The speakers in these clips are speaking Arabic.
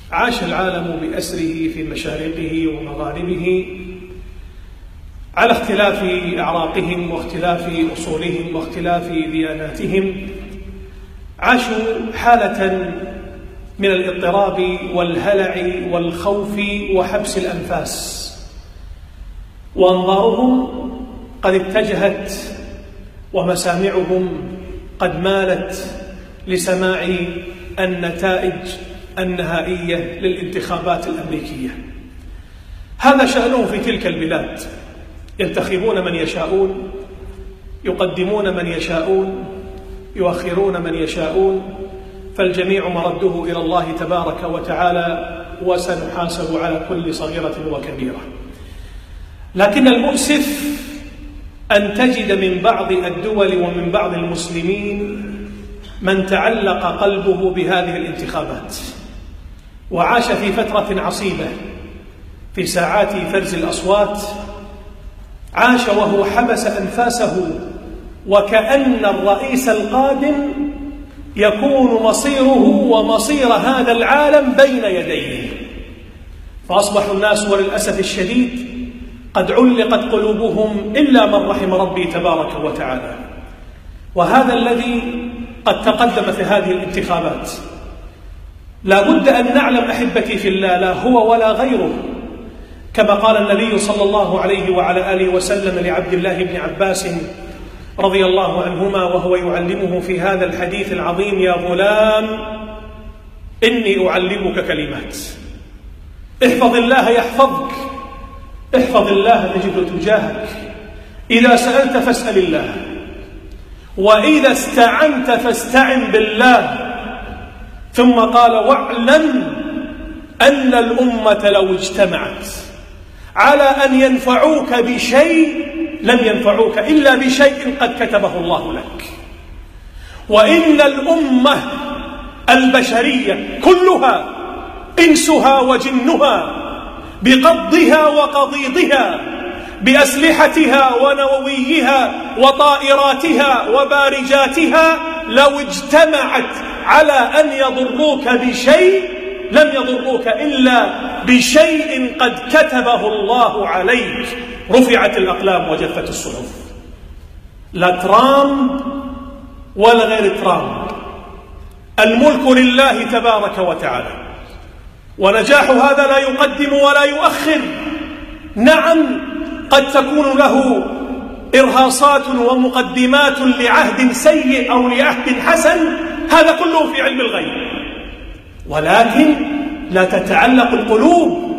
عاش العالم بأسره في مشارقه ومغاربه على اختلاف أعراقهم واختلاف أصولهم واختلاف دياناتهم. عاشوا حالة من الاضطراب والهلع والخوف وحبس الأنفاس، وأنظارهم قد اتجهت ومسامعهم قد مالت لسماع النتائج النهائية للانتخابات الأمريكية. هذا شأنه في تلك البلاد، ينتخبون من يشاءون، يقدمون من يشاءون، يؤخرون من يشاءون، فالجميع مرده إلى الله تبارك وتعالى، وسنحاسب على كل صغيرة وكبيرة. لكن المؤسف أن تجد من بعض الدول ومن بعض المسلمين من تعلق قلبه بهذه الانتخابات، وعاش في فترة عصيبة في ساعات فرز الأصوات، عاش وهو حبس أنفاسه وكأن الرئيس القادم يكون مصيره ومصير هذا العالم بين يديه. فأصبح الناس وللأسف الشديد قد علقت قلوبهم إلا من رحم ربي تبارك وتعالى. وهذا الذي قد تقدم في هذه الانتخابات لا بد أن نعلم أحبتي في الله، لا هو ولا غيره، كما قال النبي صلى الله عليه وعلى آله وسلم لعبد الله بن عباس رضي الله عنهما وهو يعلمه في هذا الحديث العظيم: يا غلام إني أعلمك كلمات، احفظ الله يحفظك، احفظ الله تجده تجاهك، إذا سألت فاسأل الله، وإذا استعنت فاستعن بالله. ثم قال: واعلم أن الأمة لو اجتمعت على أن ينفعوك بشيء لم ينفعوك إلا بشيء قد كتبه الله لك، وإن الأمة البشرية كلها إنسها وجنها بقضها وقضيضها بأسلحتها ونوويها وطائراتها وبارجاتها لو اجتمعت على أن يضروك بشيء لم يضروك إلا بشيء قد كتبه الله عليك. رفعت الأقلام وجفت الصحف، لا ترامب ولا غير ترامب، الملك لله تبارك وتعالى، ونجاح هذا لا يقدم ولا يؤخر. نعم قد تكون له إرهاصات ومقدمات لعهد سيء أو لعهد حسن، هذا كله في علم الغيب، ولكن لا تتعلق القلوب،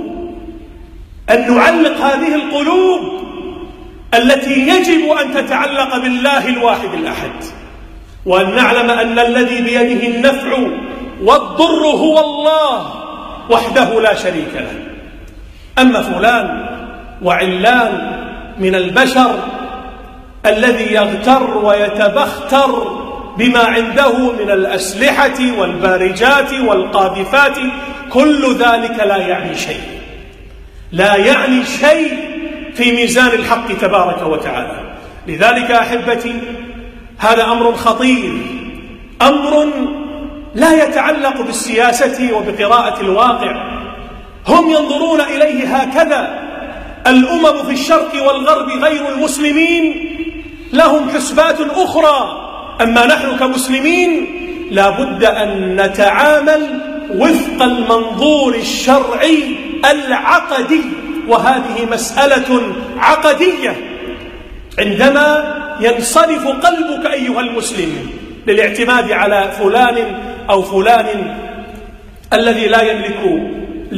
أن نعلق هذه القلوب التي يجب أن تتعلق بالله الواحد الأحد، وأن نعلم أن الذي بيده النفع والضر هو الله وحده لا شريك له. أما فلان وعلان من البشر الذي يغتر ويتبختر بما عنده من الأسلحة والبارجات والقاذفات، كل ذلك لا يعني شيء، لا يعني شيء في ميزان الحق تبارك وتعالى. لذلك أحبتي هذا أمر خطير، أمر لا يتعلق بالسياسة وبقراءة الواقع. هم ينظرون إليه هكذا. الأمم في الشرق والغرب غير المسلمين لهم حسبات أخرى، أما نحن كمسلمين لا بد أن نتعامل وفق المنظور الشرعي العقدي، وهذه مسألة عقدية. عندما ينصرف قلبك أيها المسلم للاعتماد على فلان أو فلان الذي لا يملك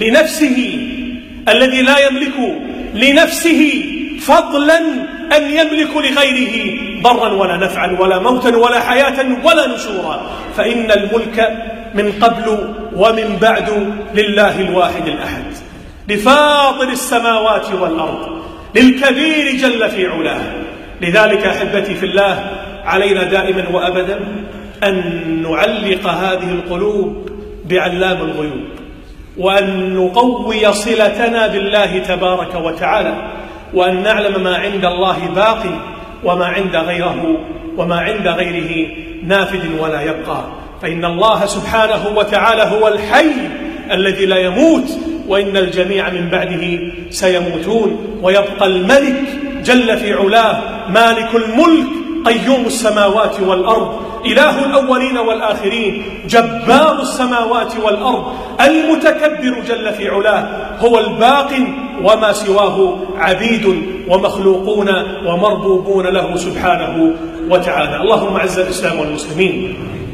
لنفسه فضلا أن يملك لغيره ضرا ولا نفعا ولا موتا ولا حياة ولا نشورا، فإن الملك من قبل ومن بعد لله الواحد الأحد، لفاطر السماوات والأرض، للكبير جل في علاه. لذلك أحبتي في الله علينا دائما وأبدا أن نعلق هذه القلوب بعلام الغيوب، وأن نقوي صلتنا بالله تبارك وتعالى، وأن نعلم ما عند الله باقي وما عند غيره نافذ ولا يبقى. فإن الله سبحانه وتعالى هو الحي الذي لا يموت، وإن الجميع من بعده سيموتون. ويبقى الملك جل في علاه مالك الملك قيوم السماوات والأرض، إله الأولين والآخرين، جبار السماوات والأرض، المتكبر جل في علاه، هو الباق وما سواه عبيد ومخلوقون ومربوبون له سبحانه وتعالى. اللهم أعز الإسلام والمسلمين،